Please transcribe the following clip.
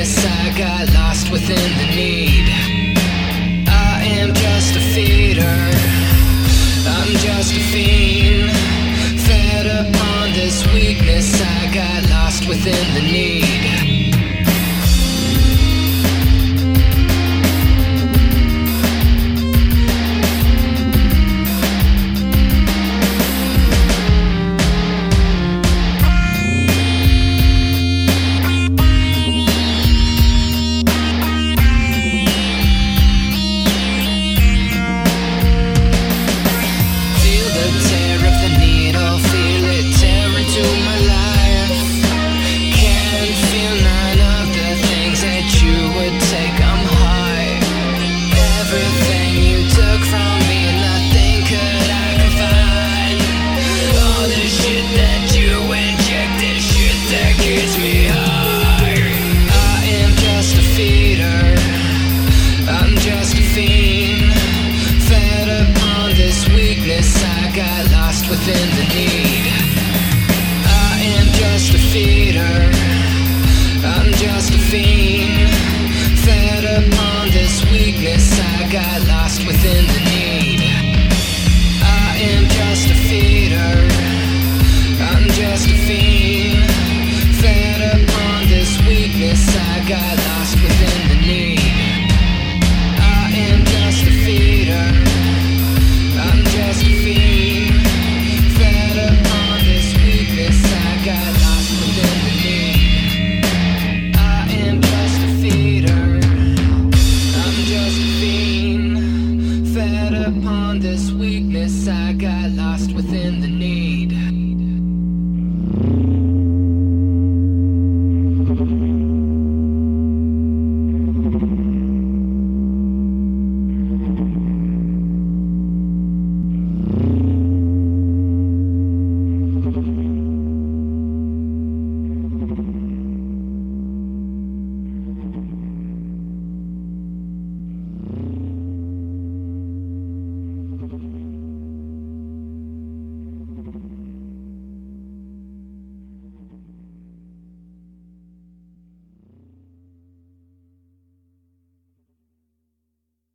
weakness, I got lost within the need. I am just a feeder, I'm just a fiend. Fed upon this weakness, I got lost within the need. Within the need, I am just a feeder, I'm just a fiend. Fed upon this weakness, I got lost within the need. I am just a feeder, I'm just a fiend. Fed upon this weakness, I got lost within the need.